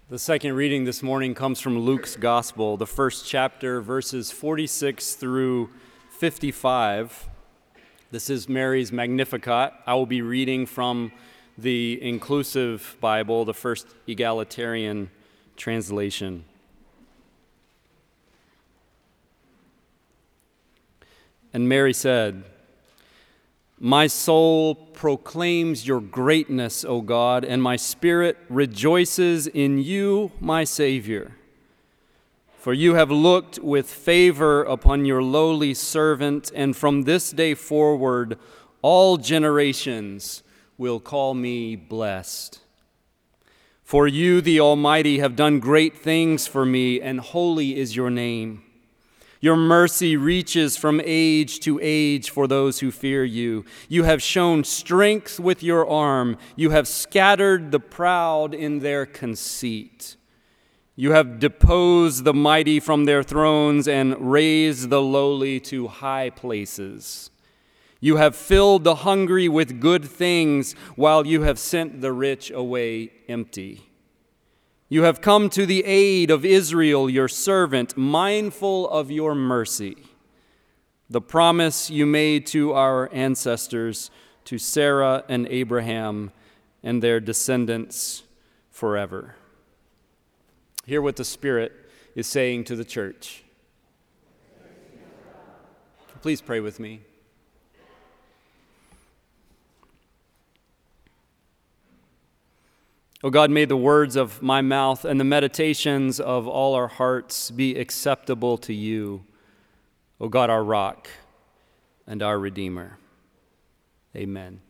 The second reading this morning comes from Luke's Gospel, the first chapter, verses 46 through 55. This is Mary's Magnificat. I will be reading from the Inclusive Bible, the First Egalitarian translation. And Mary said, "My soul proclaims your greatness, O God, and my spirit rejoices in you, my Savior. For you have looked with favor upon your lowly servant, and from this day forward all generations will call me blessed. For you, the Almighty, have done great things for me, and holy is your name. Your mercy reaches from age to age for those who fear you. You have shown strength with your arm. You have scattered the proud in their conceit. You have deposed the mighty from their thrones and raised the lowly to high places. You have filled the hungry with good things, while you have sent the rich away empty. You have come to the aid of Israel, your servant, mindful of your mercy, the promise you made to our ancestors, to Sarah and Abraham and their descendants forever." Hear what the Spirit is saying to the church. Please pray with me. O God, may the words of my mouth and the meditations of all our hearts be acceptable to you, O God, our rock and our Redeemer. Amen.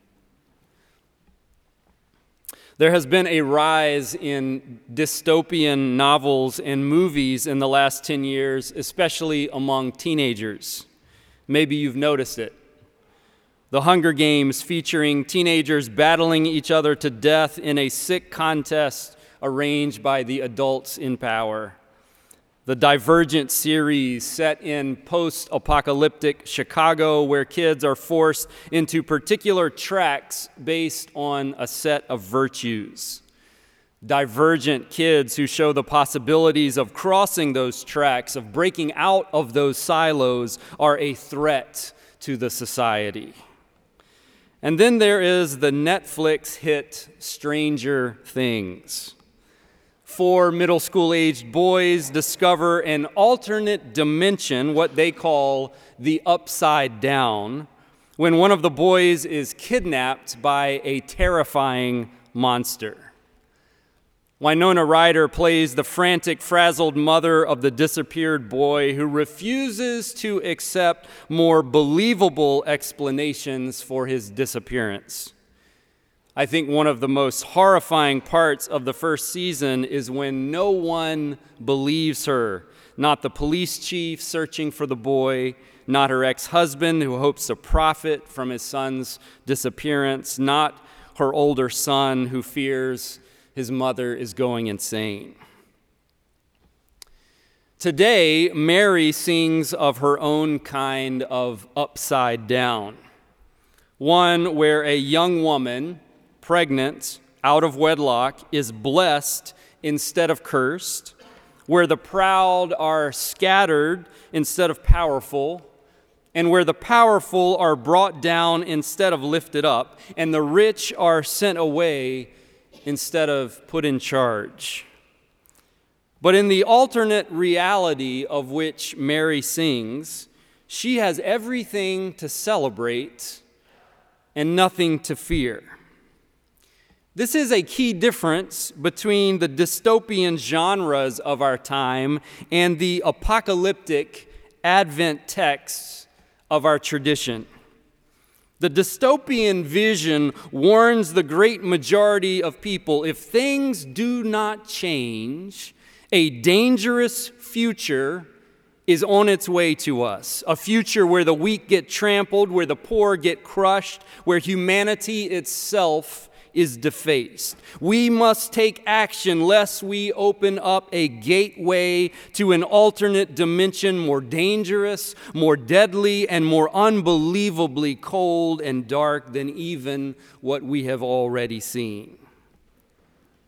There has been a rise in dystopian novels and movies in the last 10 years, especially among teenagers. Maybe you've noticed it. The Hunger Games, featuring teenagers battling each other to death in a sick contest arranged by the adults in power. The Divergent series, set in post-apocalyptic Chicago, where kids are forced into particular tracks based on a set of virtues. Divergent kids who show the possibilities of crossing those tracks, of breaking out of those silos, are a threat to the society. And then there is the Netflix hit Stranger Things. 4 middle school-aged boys discover an alternate dimension, what they call the Upside Down, when one of the boys is kidnapped by a terrifying monster. Winona Ryder plays the frantic, frazzled mother of the disappeared boy who refuses to accept more believable explanations for his disappearance. I think one of the most horrifying parts of the first season is when no one believes her. Not the police chief searching for the boy, not her ex-husband who hopes to profit from his son's disappearance, not her older son who fears his mother is going insane. Today, Mary sings of her own kind of upside down, one where a young woman, pregnant, out of wedlock, is blessed instead of cursed, where the proud are scattered instead of powerful, and where the powerful are brought down instead of lifted up, and the rich are sent away instead of put in charge. But in the alternate reality of which Mary sings, she has everything to celebrate and nothing to fear. This is a key difference between the dystopian genres of our time and the apocalyptic Advent texts of our tradition. The dystopian vision warns the great majority of people, if things do not change, a dangerous future is on its way to us. A future where the weak get trampled, where the poor get crushed, where humanity itself is defaced. We must take action lest we open up a gateway to an alternate dimension more dangerous, more deadly, and more unbelievably cold and dark than even what we have already seen.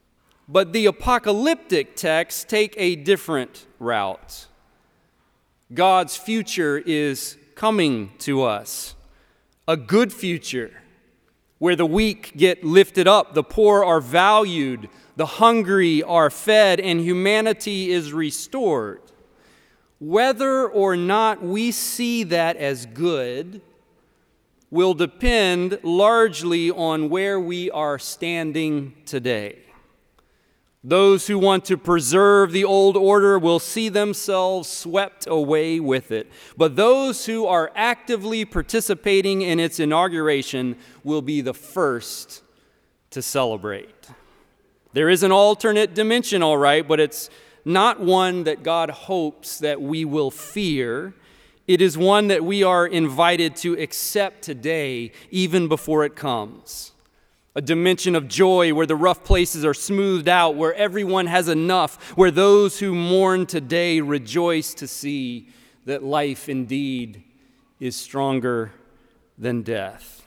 But the apocalyptic texts take a different route. God's future is coming to us, a good future where the weak get lifted up, the poor are valued, the hungry are fed, and humanity is restored. Whether or not we see that as good will depend largely on where we are standing today. Those who want to preserve the old order will see themselves swept away with it. But those who are actively participating in its inauguration will be the first to celebrate. There is an alternate dimension, all right, but it's not one that God hopes that we will fear. It is one that we are invited to accept today, even before it comes. A dimension of joy where the rough places are smoothed out, where everyone has enough, where those who mourn today rejoice to see that life indeed is stronger than death.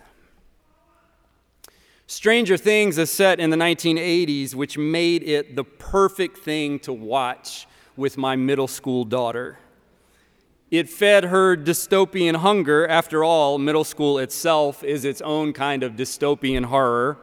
Stranger Things is set in the 1980s, which made it the perfect thing to watch with my middle school daughter. It fed her dystopian hunger. After all, middle school itself is its own kind of dystopian horror,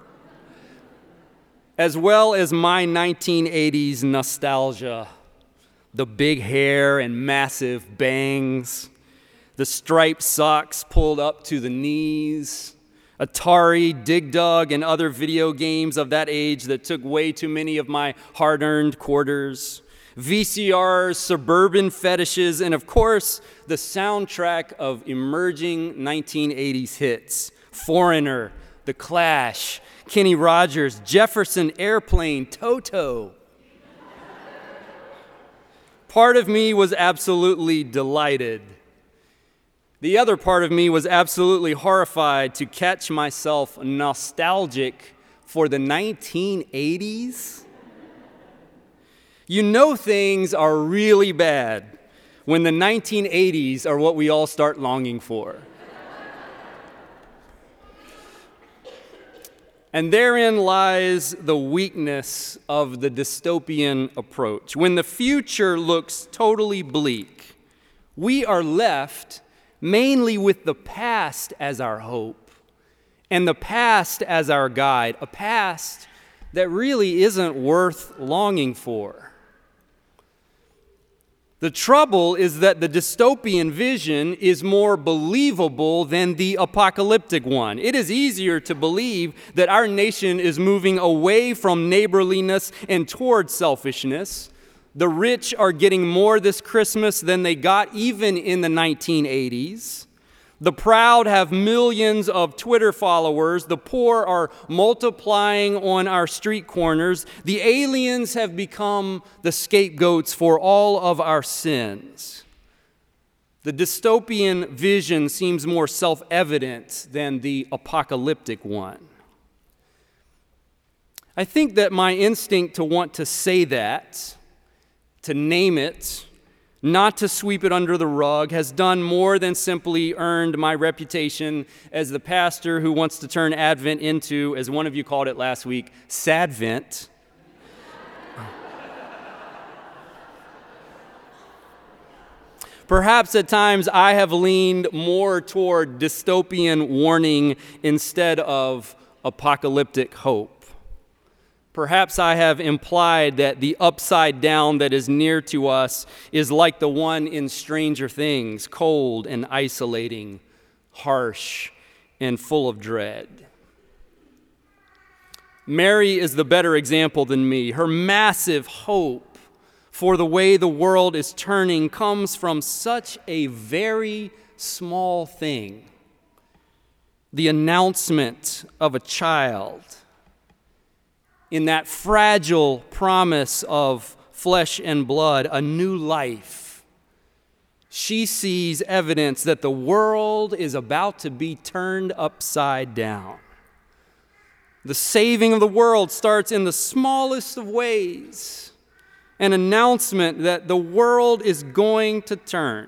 as well as my 1980s nostalgia. The big hair and massive bangs, the striped socks pulled up to the knees, Atari, Dig Dug, and other video games of that age that took way too many of my hard-earned quarters, VCRs, suburban fetishes, and of course, the soundtrack of emerging 1980s hits. Foreigner, The Clash, Kenny Rogers, Jefferson Airplane, Toto. Part of me was absolutely delighted. The other part of me was absolutely horrified to catch myself nostalgic for the 1980s. You know things are really bad when the 1980s are what we all start longing for. And therein lies the weakness of the dystopian approach. When the future looks totally bleak, we are left mainly with the past as our hope and the past as our guide, a past that really isn't worth longing for. The trouble is that the dystopian vision is more believable than the apocalyptic one. It is easier to believe that our nation is moving away from neighborliness and towards selfishness. The rich are getting more this Christmas than they got even in the 1980s. The proud have millions of Twitter followers. The poor are multiplying on our street corners. The aliens have become the scapegoats for all of our sins. The dystopian vision seems more self-evident than the apocalyptic one. I think that my instinct to want to say that, to name it, not to sweep it under the rug, has done more than simply earned my reputation as the pastor who wants to turn Advent into, as one of you called it last week, Sadvent. Perhaps at times I have leaned more toward dystopian warning instead of apocalyptic hope. Perhaps I have implied that the upside down that is near to us is like the one in Stranger Things, cold and isolating, harsh and full of dread. Mary is the better example than me. Her massive hope for the way the world is turning comes from such a very small thing: the announcement of a child. In that fragile promise of flesh and blood, a new life, she sees evidence that the world is about to be turned upside down. The saving of the world starts in the smallest of ways, an announcement that the world is going to turn.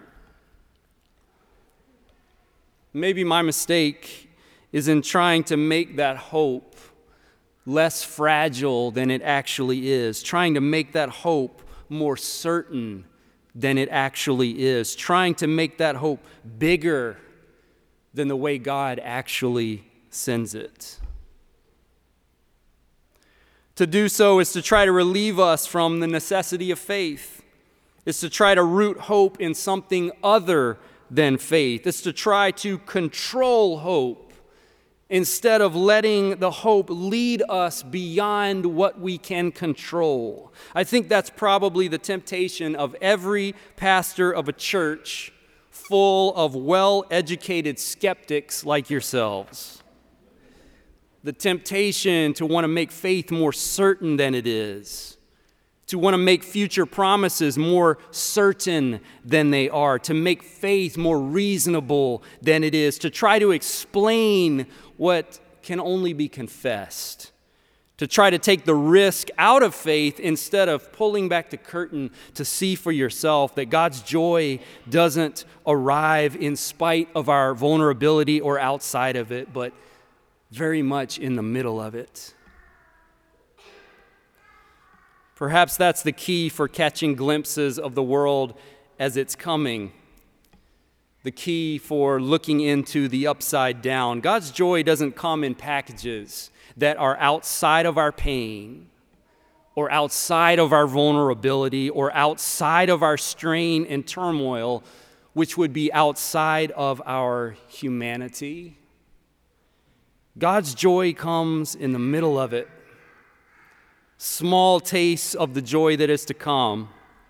Maybe my mistake is in trying to make that hope less fragile than it actually is, trying to make that hope more certain than it actually is, trying to make that hope bigger than the way God actually sends it. To do so is to try to relieve us from the necessity of faith. It's to try to root hope in something other than faith. It's to try to control hope instead of letting the hope lead us beyond what we can control. I think that's probably the temptation of every pastor of a church full of well-educated skeptics like yourselves. The temptation to want to make faith more certain than it is, to want to make future promises more certain than they are, to make faith more reasonable than it is, to try to explain what can only be confessed, to try to take the risk out of faith instead of pulling back the curtain to see for yourself that God's joy doesn't arrive in spite of our vulnerability or outside of it, but very much in the middle of it. Perhaps that's the key for catching glimpses of the world as it's coming. The key for looking into the upside down. God's joy doesn't come in packages that are outside of our pain, or outside of our vulnerability, or outside of our strain and turmoil, which would be outside of our humanity. God's joy comes in the middle of it. Small tastes of the joy that is to come.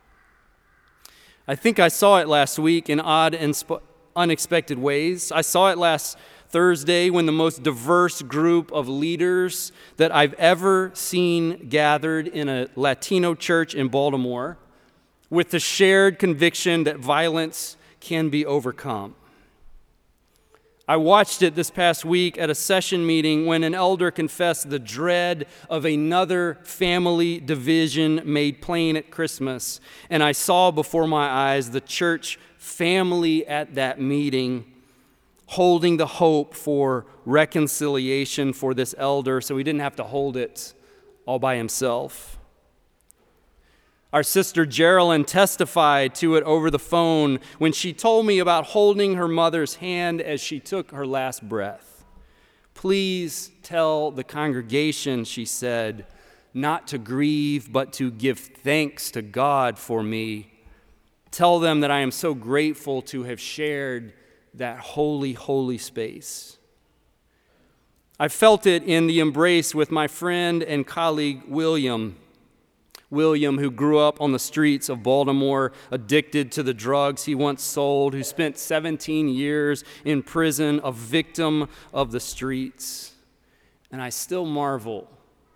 I think I saw it last week in odd and unexpected ways. I saw it last Thursday when the most diverse group of leaders that I've ever seen gathered in a Latino church in Baltimore with the shared conviction that violence can be overcome. I watched it this past week at a session meeting when an elder confessed the dread of another family division made plain at Christmas. And I saw before my eyes the church family at that meeting holding the hope for reconciliation for this elder so he didn't have to hold it all by himself. Our sister Geraldine testified to it over the phone when she told me about holding her mother's hand as she took her last breath. Please tell the congregation, she said, not to grieve, but to give thanks to God for me. Tell them that I am so grateful to have shared that holy, holy space. I felt it in the embrace with my friend and colleague William, who grew up on the streets of Baltimore, addicted to the drugs he once sold, who spent 17 years in prison, a victim of the streets. And I still marvel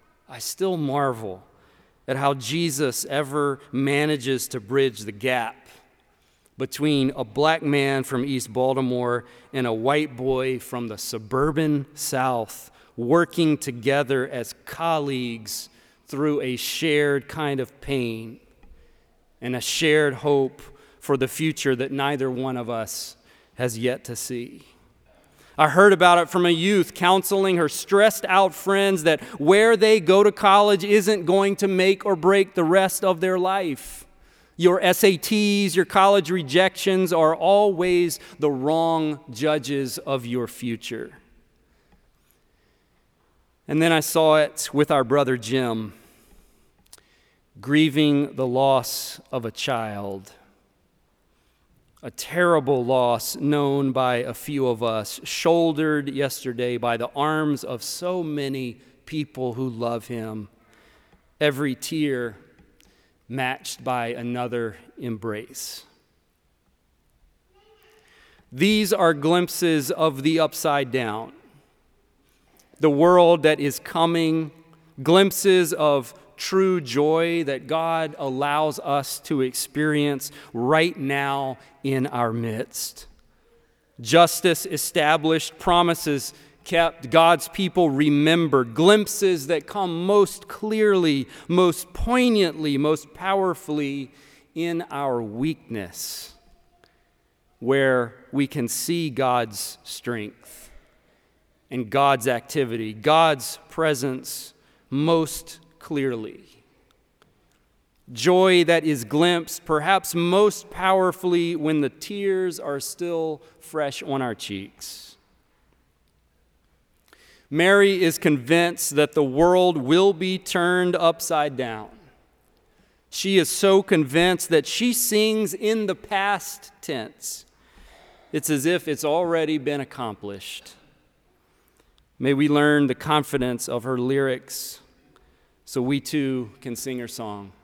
at how Jesus ever manages to bridge the gap between a black man from East Baltimore and a white boy from the suburban South, working together as colleagues through a shared kind of pain and a shared hope for the future that neither one of us has yet to see. I heard about it from a youth counseling her stressed out friends that where they go to college isn't going to make or break the rest of their life. Your SATs, your college rejections are always the wrong judges of your future. And then I saw it with our brother Jim, grieving the loss of a child, a terrible loss known by a few of us, shouldered yesterday by the arms of so many people who love him, every tear matched by another embrace. These are glimpses of the upside down, the world that is coming, glimpses of true joy that God allows us to experience right now in our midst. Justice established, promises kept, God's people remembered, glimpses that come most clearly, most poignantly, most powerfully in our weakness, where we can see God's strength and God's activity, God's presence most clearly. Joy that is glimpsed perhaps most powerfully when the tears are still fresh on our cheeks. Mary is convinced that the world will be turned upside down. She is so convinced that she sings in the past tense. It's as if it's already been accomplished. May we learn the confidence of her lyrics so we too can sing her song.